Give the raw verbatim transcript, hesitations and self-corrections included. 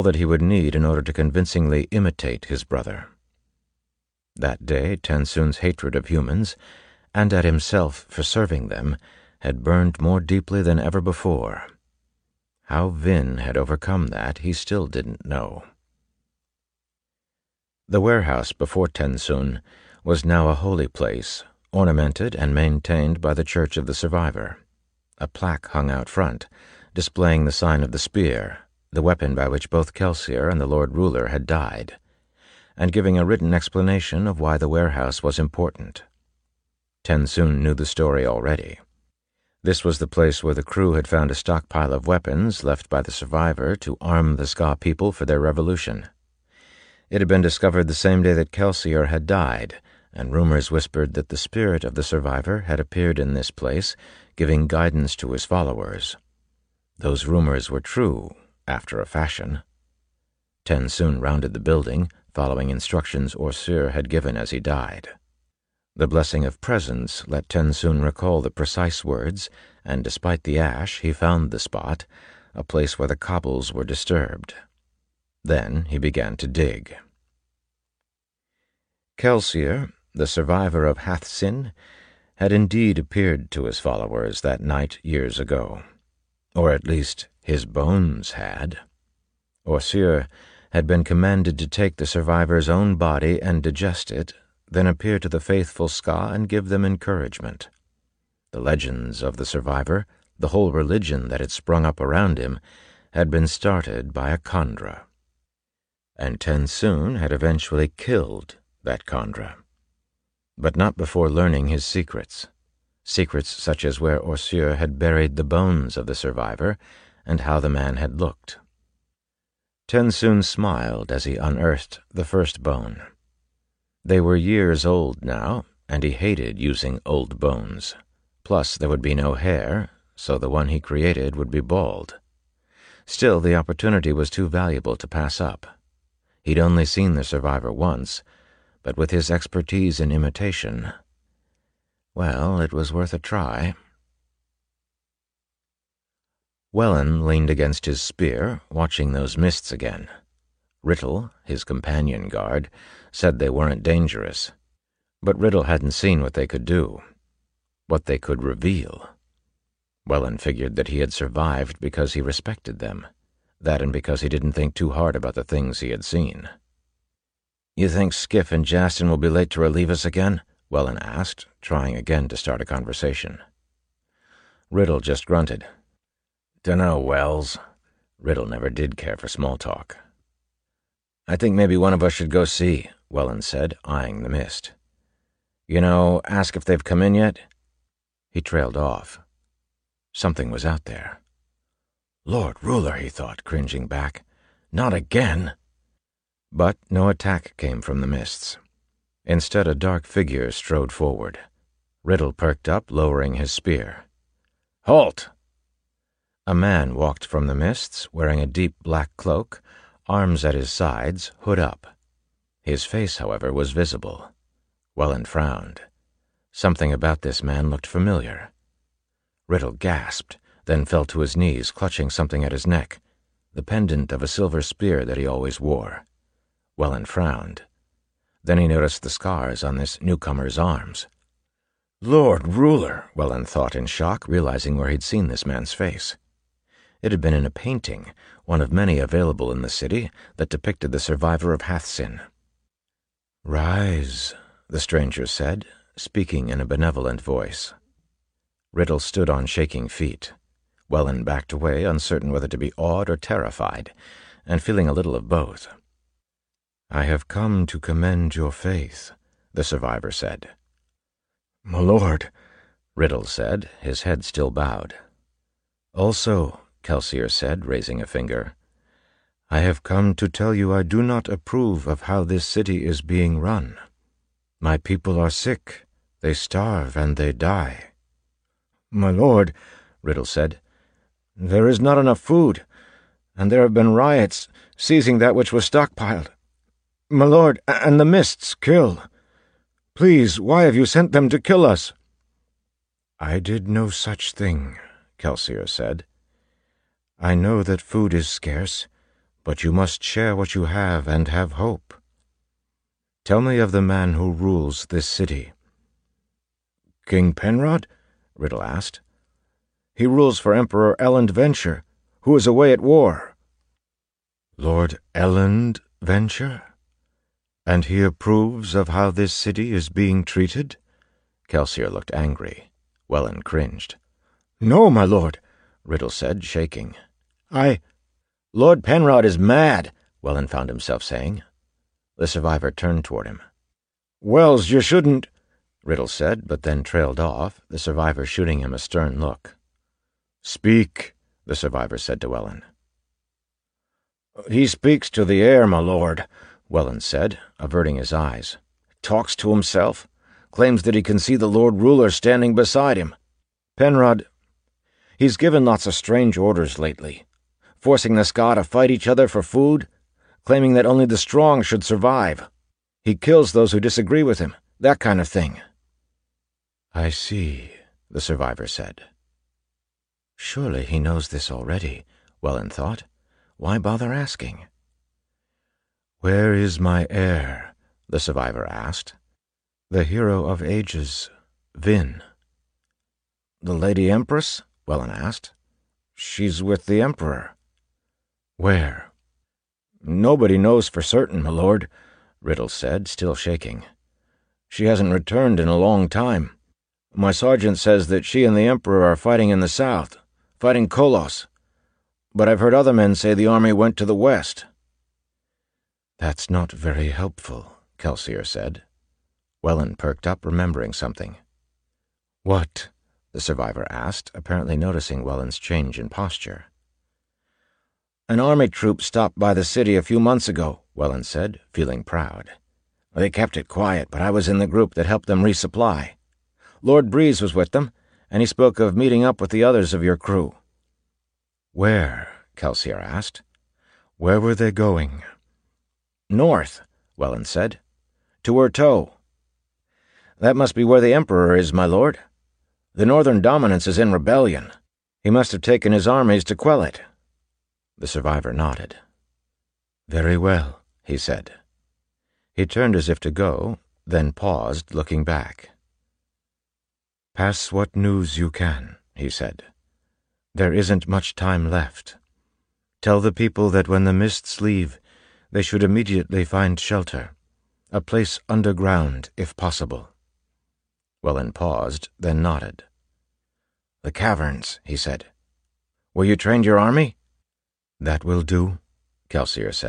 that he would need in order to convincingly imitate his brother. That day, Tensoon's hatred of humans, and at himself for serving them, had burned more deeply than ever before. How Vin had overcome that he still didn't know. The warehouse before Tensoon was now a holy place, ornamented and maintained by the Church of the Survivor. A plaque hung out front, displaying the sign of the spear, the weapon by which both Kelsier and the Lord Ruler had died, and giving a written explanation of why the warehouse was important. Tensoon knew the story already. This was the place where the crew had found a stockpile of weapons left by the Survivor to arm the Ska people for their revolution. It had been discovered the same day that Kelsier had died, and rumors whispered that the spirit of the Survivor had appeared in this place, giving guidance to his followers. Those rumors were true, after a fashion. Tensoon rounded the building, following instructions OreSeur had given as he died. The blessing of presence let Tensoon recall the precise words, and despite the ash, he found the spot, a place where the cobbles were disturbed. Then he began to dig. Kelsier, the survivor of Hathsin, had indeed appeared to his followers that night years ago. Or at least his bones had. OreSeur had been commanded to take the survivor's own body and digest it, then appear to the faithful Ska and give them encouragement. The legends of the survivor, the whole religion that had sprung up around him, had been started by a Kandra. And Tensoon had eventually killed that Kandra. But not before learning his secrets. Secrets such as where OreSeur had buried the bones of the survivor and how the man had looked. Tensoon smiled as he unearthed the first bone. They were years old now, and he hated using old bones. Plus, there would be no hair, so the one he created would be bald. Still, the opportunity was too valuable to pass up. He'd only seen the survivor once, but with his expertise in imitation, well, it was worth a try. Wellen leaned against his spear, watching those mists again. Riddle, his companion guard, said they weren't dangerous, but Riddle hadn't seen what they could do, what they could reveal. Wellen figured that he had survived because he respected them, that and because he didn't think too hard about the things he had seen. "You think Skiff and Jastin will be late to relieve us again?" Wellen asked, trying again to start a conversation. Riddle just grunted. "Dunno, Wells." Riddle never did care for small talk. "I think maybe one of us should go see," Wellen said, eyeing the mist. "You know, ask if they've come in yet." He trailed off. Something was out there. Lord Ruler, he thought, cringing back. Not again! But no attack came from the mists. Instead, a dark figure strode forward. Riddle perked up, lowering his spear. "Halt!" A man walked from the mists, wearing a deep black cloak, arms at his sides, hood up. His face, however, was visible. Wellen frowned. Something about this man looked familiar. Riddle gasped, then fell to his knees, clutching something at his neck, the pendant of a silver spear that he always wore. Wellen frowned. Then he noticed the scars on this newcomer's arms. Lord Ruler, Wellen thought in shock, realizing where he'd seen this man's face. It had been in a painting, one of many available in the city, that depicted the survivor of Hathsin. "Rise," the stranger said, speaking in a benevolent voice. Riddle stood on shaking feet. Wellen backed away, uncertain whether to be awed or terrified, and feeling a little of both. "I have come to commend your faith," the survivor said. "My lord," Riddle said, his head still bowed. "Also," Kelsier said, raising a finger, "I have come to tell you I do not approve of how this city is being run. My people are sick, they starve and they die." "My lord," Riddle said, "there is not enough food, and there have been riots, seizing that which was stockpiled. My lord, and the mists kill. Please, why have you sent them to kill us?" "I did no such thing," Kelsier said. "I know that food is scarce, but you must share what you have and have hope. Tell me of the man who rules this city." "King Penrod?" Riddle asked. "He rules for Emperor Elend Venture, who is away at war." "Lord Elend Venture? And he approves of how this city is being treated?" Kelsier looked angry. Welland cringed. "No, my lord," Riddle said, shaking. I... Lord Penrod is mad," Welland found himself saying. The survivor turned toward him. "Wells, you shouldn't..." Riddle said, but then trailed off, the survivor shooting him a stern look. "Speak," the survivor said to Welland. "He speaks to the air, my lord," Welland said, averting his eyes. "Talks to himself. Claims that he can see the Lord Ruler standing beside him. Penrod, he's given lots of strange orders lately, forcing the Skaa to fight each other for food, claiming that only the strong should survive. He kills those who disagree with him, that kind of thing." "I see," the survivor said. Surely he knows this already, Welland thought. Why bother asking? "Where is my heir?" the survivor asked. "The hero of ages, Vin." "The Lady Empress?" Welland asked. "She's with the Emperor." "Where?" "Nobody knows for certain, my lord," Riddle said, still shaking. "She hasn't returned in a long time. My sergeant says that she and the Emperor are fighting in the south, fighting Kolos. But I've heard other men say the army went to the west." "That's not very helpful," Kelsier said. Welland perked up, remembering something. "What?" the survivor asked, apparently noticing Welland's change in posture. "An army troop stopped by the city a few months ago," Welland said, feeling proud. "They kept it quiet, but I was in the group that helped them resupply. Lord Breeze was with them, and he spoke of meeting up with the others of your crew." "Where?" Kelsier asked. "Where were they going?" "North," Welland said. "To Urteau. That must be where the Emperor is, my lord. The Northern Dominance is in rebellion. He must have taken his armies to quell it." The survivor nodded. "Very well," he said. He turned as if to go, then paused, looking back. "Pass what news you can," he said. "There isn't much time left. Tell the people that when the mists leave, they should immediately find shelter, a place underground, if possible." Welland paused, then nodded. "The caverns," he said. "Where you trained your army?" "That will do," Kelsier said.